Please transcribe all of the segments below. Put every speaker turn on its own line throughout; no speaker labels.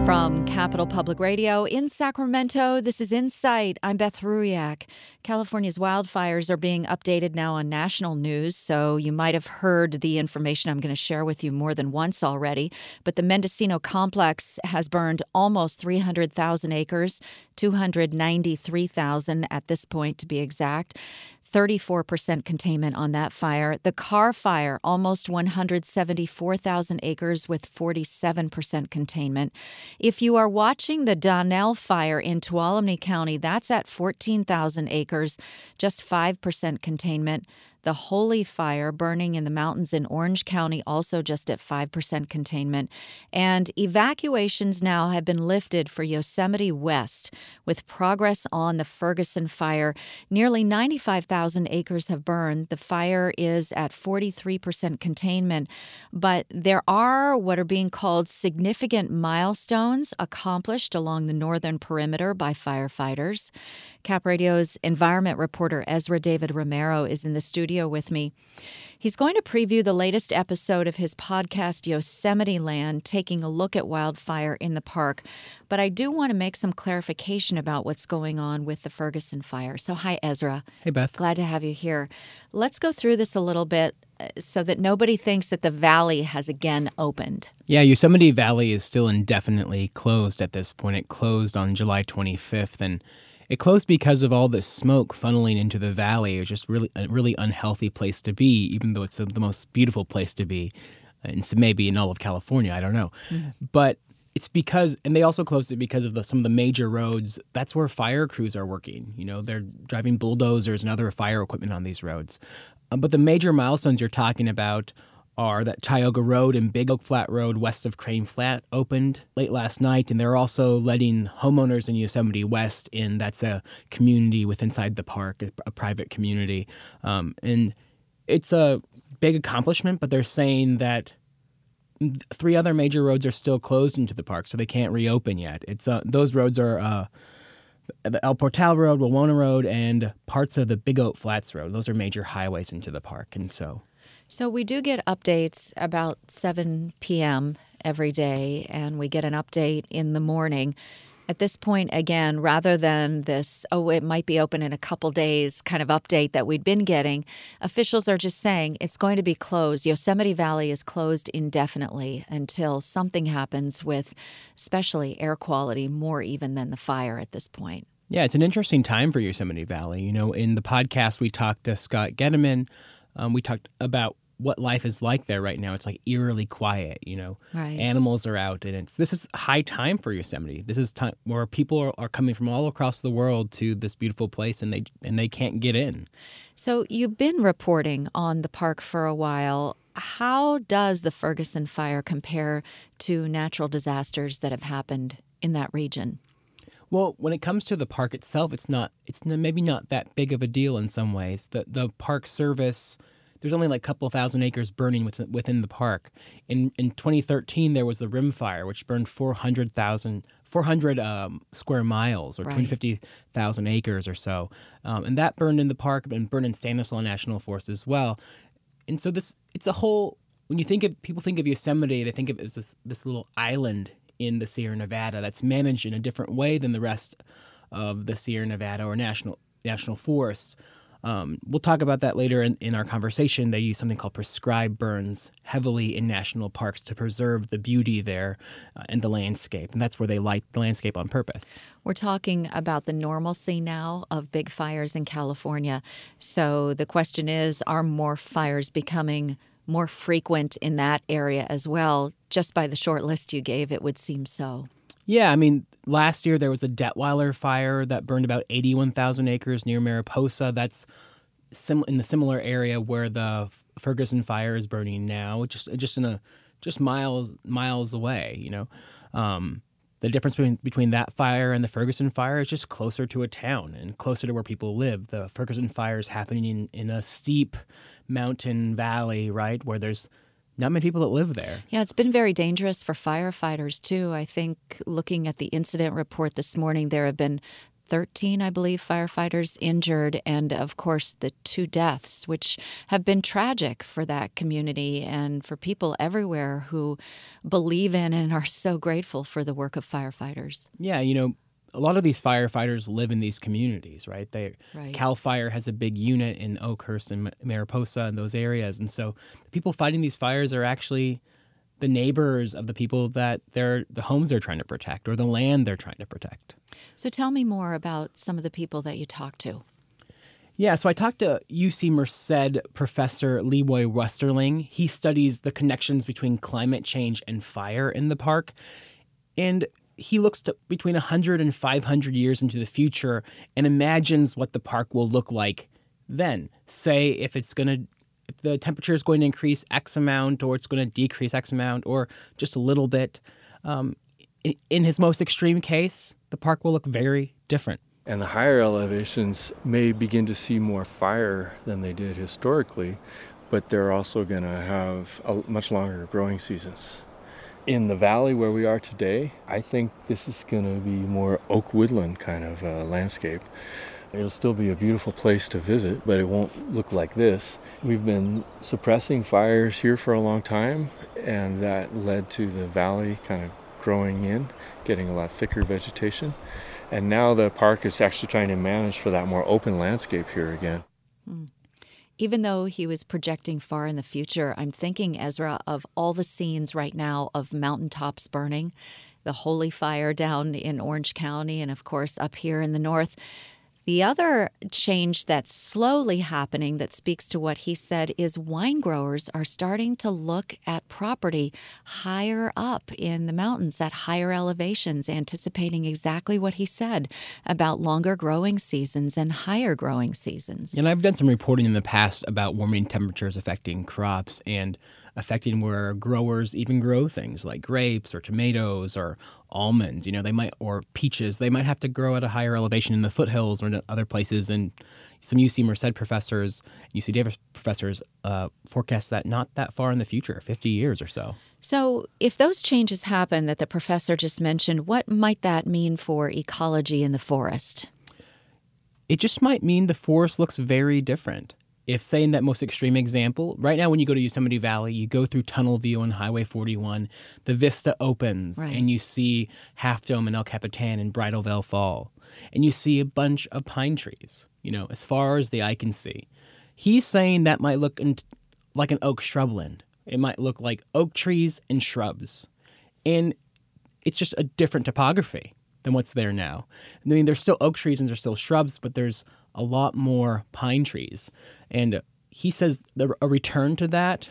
From Capital Public Radio in Sacramento, this is Insight. I'm Beth Ruiak. California's wildfires are being updated now on national news, so you might have heard the information I'm going to share with you more than once already. But the Mendocino complex has burned almost 300,000 acres, 293,000 at this point to be exact. 34% containment on that fire. The Carr Fire, almost 174,000 acres with 47% containment. If you are watching the Donnell Fire in Tuolumne County, that's at 14,000 acres, just 5% containment. The Holy Fire burning in the mountains in Orange County, also just at 5% containment. And evacuations now have been lifted for Yosemite West with progress on the Ferguson Fire. Nearly 95,000 acres have burned. The fire is at 43% containment. But there are what are being called significant milestones accomplished along the northern perimeter by firefighters. Cap Radio's environment reporter Ezra David Romero is in the studio with me. He's going to preview the latest episode of his podcast, Yosemite Land, taking a look at wildfire in the park. But I do want to make some clarification about what's going on with the Ferguson fire. So hi, Ezra.
Hey, Beth.
Glad to have you here. Let's go through this a little bit so that nobody thinks that the valley has again opened.
Yeah, Yosemite Valley is still indefinitely closed at this point. It closed on July 25th, and it closed because of all the smoke funneling into the valley. It was just a really unhealthy place to be, even though it's the most beautiful place to be, and so maybe in all of California, I don't know. Mm-hmm. But it's because, and they also closed it because of some of the major roads. That's where fire crews are working. You know, they're driving bulldozers and other fire equipment on these roads. But the major milestones you're talking about are that Tioga Road and Big Oak Flat Road west of Crane Flat opened late last night, and they're also letting homeowners in Yosemite West in. That's a community inside the park, a private community. And it's a big accomplishment, but they're saying that 3 other major roads are still closed into the park, so they can't reopen yet. It's those roads are the El Portal Road, Wawona Road, and parts of the Big Oak Flats Road. Those are major highways into the park, and
So we do get updates about 7 p.m. every day, and we get an update in the morning. At this point, again, rather than this, it might be open in a couple days kind of update that we'd been getting, officials are just saying it's going to be closed. Yosemite Valley is closed indefinitely until something happens with especially air quality, more even than the fire at this point.
Yeah, it's an interesting time for Yosemite Valley. You know, in the podcast, we talked to Scott Getteman. We talked about what life is like there right now. It's like eerily quiet, you know.
Right.
Animals are out, and this is high time for Yosemite. This is time where people are coming from all across the world to this beautiful place, and they can't get in.
So you've been reporting on the park for a while. How does the Ferguson fire compare to natural disasters that have happened in that region?
Well, when it comes to the park itself, it's maybe not that big of a deal in some ways. The Park Service, there's only like a couple thousand acres burning within the park. In 2013, there was the Rim Fire, which burned 400 square miles, or 250,000 acres or so. And that burned in the park and burned in Stanislaus National Forest as well. And so it's a whole, when people think of Yosemite, they think of it as this little island in the Sierra Nevada that's managed in a different way than the rest of the Sierra Nevada or national forests. We'll talk about that later in our conversation. They use something called prescribed burns heavily in national parks to preserve the beauty there and the landscape. And that's where they light the landscape on purpose.
We're talking about the normalcy now of big fires in California. So the question is, are more fires becoming more frequent in that area as well? Just by the short list you gave, it would seem so.
Yeah, I mean, last year there was a Detweiler fire that burned about 81,000 acres near Mariposa. That's in the similar area where the Ferguson fire is burning now, just miles away. You know, the difference between that fire and the Ferguson fire is just closer to a town and closer to where people live. The Ferguson fire is happening in a steep mountain valley, right, where there's not many people that live there.
Yeah, it's been very dangerous for firefighters, too. I think looking at the incident report this morning, there have been 13, I believe, firefighters injured, and of course the 2 deaths, which have been tragic for that community and for people everywhere who believe in and are so grateful for the work of firefighters.
Yeah, a lot of these firefighters live in these communities, right?
Right.
CAL FIRE has a big unit in Oakhurst and Mariposa and those areas. And so the people fighting these fires are actually the neighbors of the people that the homes they're trying to protect or the land they're trying to protect.
So tell me more about some of the people that you talked to.
Yeah, so I talked to UC Merced professor Leroy Westerling. He studies the connections between climate change and fire in the park. And he looks to between 100 and 500 years into the future and imagines what the park will look like then. Say if the temperature is going to increase X amount or it's going to decrease X amount or just a little bit. In his most extreme case, the park will look very different.
And the higher elevations may begin to see more fire than they did historically, but they're also going to have much longer growing seasons. In the valley where we are today, I think this is going to be more oak woodland kind of landscape. It'll still be a beautiful place to visit, but it won't look like this. We've been suppressing fires here for a long time, and that led to the valley kind of growing in, getting a lot thicker vegetation. And now the park is actually trying to manage for that more open landscape here again.
Even though he was projecting far in the future, I'm thinking, Ezra, of all the scenes right now of mountaintops burning, the holy fire down in Orange County, and of course up here in the north. The other change that's slowly happening that speaks to what he said is wine growers are starting to look at property higher up in the mountains at higher elevations, anticipating exactly what he said about longer growing seasons and higher growing seasons.
And I've done some reporting in the past about warming temperatures affecting crops and affecting where growers even grow things like grapes or tomatoes or almonds. They might, or peaches. They might have to grow at a higher elevation in the foothills or in other places. And some UC Merced professors, UC Davis professors forecast that not that far in the future, 50 years or so.
So if those changes happen that the professor just mentioned, what might that mean for ecology in the forest?
It just might mean the forest looks very different. If, say, in that most extreme example, right now when you go to Yosemite Valley, you go through Tunnel View on Highway 41, the vista opens,
right,
and you see Half Dome and El Capitan and Bridal Veil Fall, and you see a bunch of pine trees, as far as the eye can see. He's saying that might look like an oak shrubland. It might look like oak trees and shrubs, and it's just a different topography than what's there now. I mean, there's still oak trees and there's still shrubs, but there's a lot more pine trees. And he says a return to that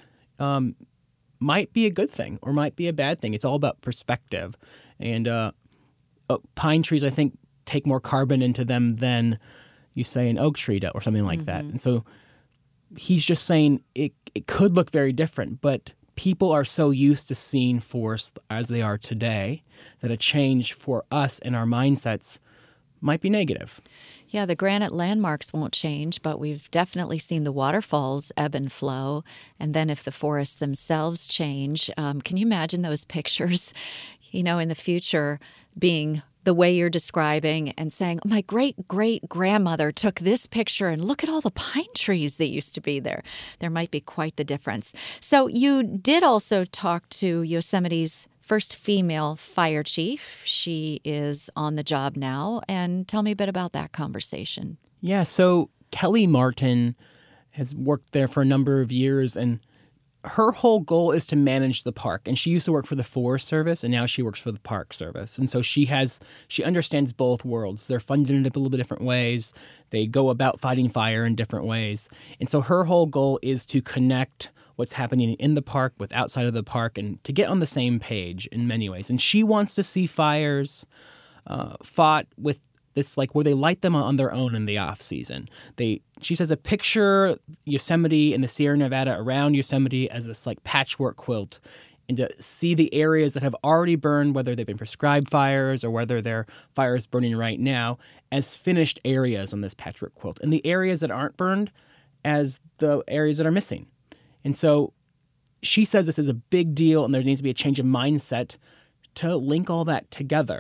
might be a good thing or might be a bad thing. It's all about perspective. And pine trees, I think, take more carbon into them than you say an oak tree or something like that. And so he's just saying it could look very different, but people are so used to seeing forests as they are today that a change for us and our mindsets might be negative.
Yeah, the granite landmarks won't change, but we've definitely seen the waterfalls ebb and flow. And then if the forests themselves change, can you imagine those pictures, in the future being the way you're describing and saying, my great-great-grandmother took this picture and look at all the pine trees that used to be there. There might be quite the difference. So you did also talk to Yosemite's first female fire chief. She is on the job now. And tell me a bit about that conversation.
Yeah, so Kelly Martin has worked there for a number of years, and her whole goal is to manage the park. And she used to work for the Forest Service, and now she works for the Park Service. And so she understands both worlds. They're funded in a little bit different ways. They go about fighting fire in different ways. And so her whole goal is to connect what's happening in the park with outside of the park and to get on the same page in many ways. And she wants to see fires fought with this, like, where they light them on their own in the off season. She says, a picture Yosemite and the Sierra Nevada around Yosemite as this like patchwork quilt, and to see the areas that have already burned, whether they've been prescribed fires or whether they're fires burning right now, as finished areas on this patchwork quilt, and the areas that aren't burned as the areas that are missing. And so she says this is a big deal and there needs to be a change of mindset to link all that together.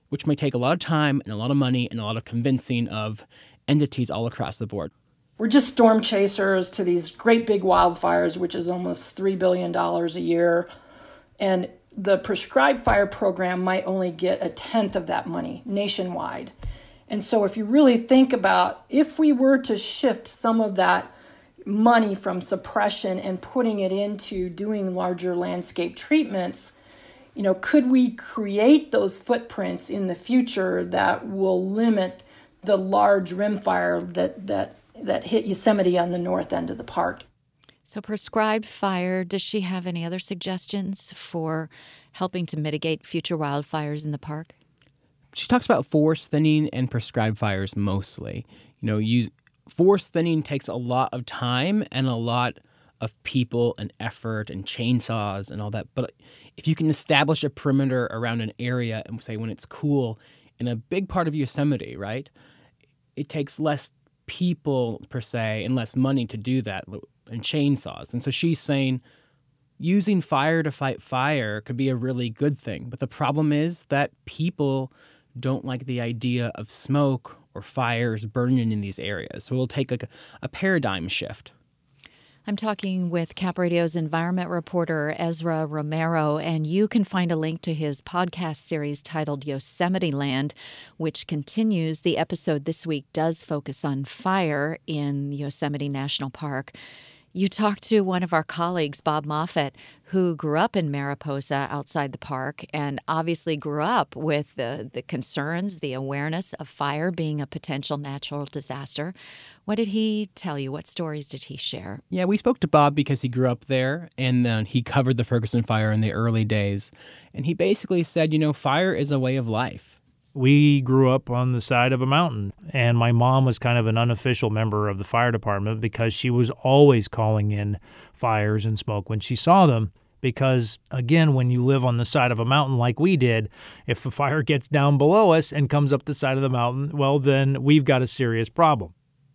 which may take a lot of time and a lot of money and a lot of convincing of entities all across the board.
We're just storm chasers to these great big wildfires, which is almost $3 billion a year. And the prescribed fire program might only get a tenth of that money nationwide. And so if you really think about if we were to shift some of that money from suppression and putting it into doing larger landscape treatments, could we create those footprints in the future that will limit the large rimfire that hit Yosemite on the north end of the park?
So prescribed fire, does she have any other suggestions for helping to mitigate future wildfires in the park?
She talks about forest thinning and prescribed fires mostly. Forest thinning takes a lot of time and a lot of people and effort and chainsaws and all that. But if you can establish a perimeter around an area and say when it's cool in a big part of Yosemite, right, it takes less people per se and less money to do that and chainsaws. And so she's saying using fire to fight fire could be a really good thing. But the problem is that people don't like the idea of smoke or fires burning in these areas. So it'll take a paradigm shift.
I'm talking with Cap Radio's environment reporter Ezra Romero, and you can find a link to his podcast series titled Yosemite Land, which continues. The episode this week does focus on fire in Yosemite National Park. You talked to one of our colleagues, Bob Moffett, who grew up in Mariposa outside the park and obviously grew up with the concerns, the awareness of fire being a potential natural disaster. What did he tell you? What stories did he share?
Yeah, we spoke to Bob because he grew up there, and then he covered the Ferguson fire in the early days. And he basically said, fire is a way of life.
We grew up on the side of a mountain, and my mom was kind of an unofficial member of the fire department because she was always calling in fires and smoke when she saw them. Because, again, when you live on the side of a mountain like we did, if a fire gets down below us and comes up the side of the mountain, well, then we've got a serious problem.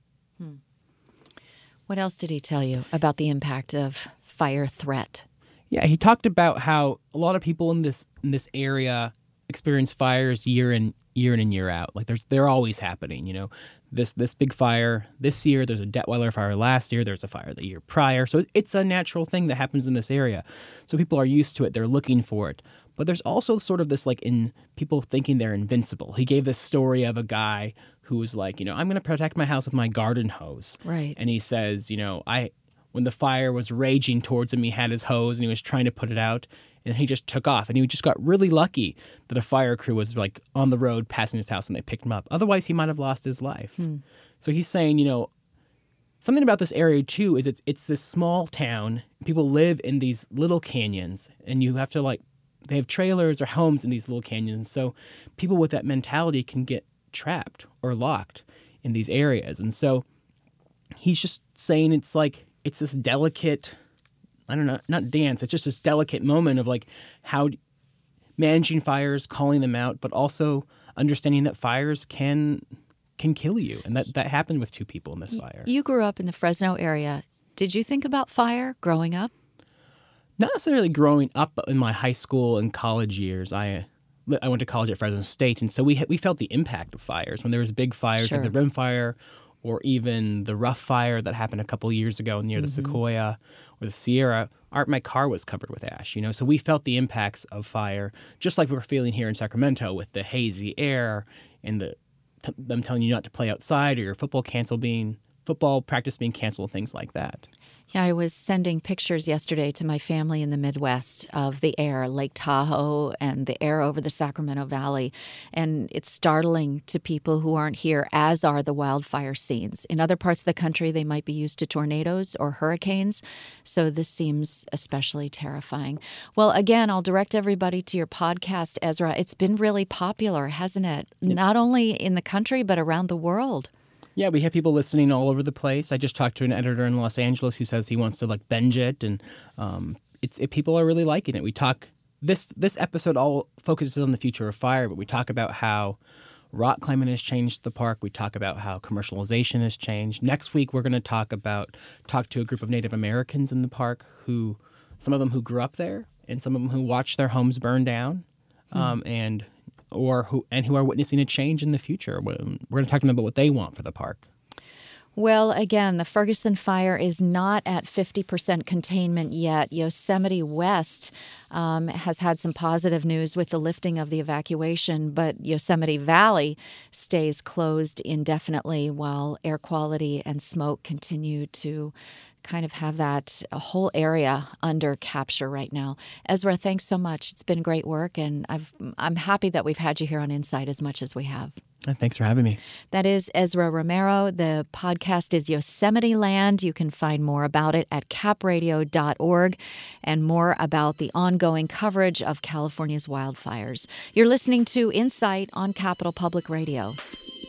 What else did he tell you about the impact of fire threat?
Yeah, he talked about how a lot of people in this area experience fires year in and year out. Like they're always happening. This big fire this year. There's a Detweiler fire last year. There's a fire the year prior. So it's a natural thing that happens in this area. So people are used to it. They're looking for it. But there's also sort of this in people thinking they're invincible. He gave this story of a guy who was like, I'm going to protect my house with my garden hose.
Right.
And he says, when the fire was raging towards him, he had his hose and he was trying to put it out. And he just took off. And he just got really lucky that a fire crew was on the road passing his house and they picked him up. Otherwise, he might have lost his life. So he's saying, something about this area, too, is it's this small town. People live in these little canyons. And you have to, they have trailers or homes in these little canyons. So people with that mentality can get trapped or locked in these areas. And so he's just saying it's this delicate, I don't know, not dance. It's just this delicate moment of how managing fires, calling them out, but also understanding that fires can kill you. And that happened with two people in this fire.
You grew up in the Fresno area. Did you think about fire growing up?
Not necessarily growing up, but in my high school and college years. I went to college at Fresno State, and so we felt the impact of fires. When there was big fires like the Rim Fire or even the Rough Fire that happened a couple years ago near the Sequoia or the Sierra, my car was covered with ash, So we felt the impacts of fire, just like we were feeling here in Sacramento with the hazy air and them telling you not to play outside or your football practice being canceled, things like that.
Yeah, I was sending pictures yesterday to my family in the Midwest of the air, Lake Tahoe, and the air over the Sacramento Valley. And it's startling to people who aren't here, as are the wildfire scenes. In other parts of the country, they might be used to tornadoes or hurricanes. So this seems especially terrifying. Well, again, I'll direct everybody to your podcast, Ezra. It's been really popular, hasn't it? Not only in the country, but around the world.
Yeah, we have people listening all over the place. I just talked to an editor in Los Angeles who says he wants to binge it, and people are really liking it. We talk this episode all focuses on the future of fire, but we talk about how rock climbing has changed the park. We talk about how commercialization has changed. Next week, we're going to talk to a group of Native Americans in the park some of them who grew up there, and some of them who watched their homes burn down, and who are witnessing a change in the future. We're going to talk to them about what they want for the park.
Well, again, the Ferguson fire is not at 50% containment yet. Yosemite West has had some positive news with the lifting of the evacuation, but Yosemite Valley stays closed indefinitely while air quality and smoke continue to kind of have that whole area under capture right now. Ezra, thanks so much. It's been great work, and I'm happy that we've had you here on Insight as much as we have.
Thanks for having me.
That is Ezra Romero. The podcast is Yosemite Land. You can find more about it at capradio.org and more about the ongoing coverage of California's wildfires. You're listening to Insight on Capital Public Radio.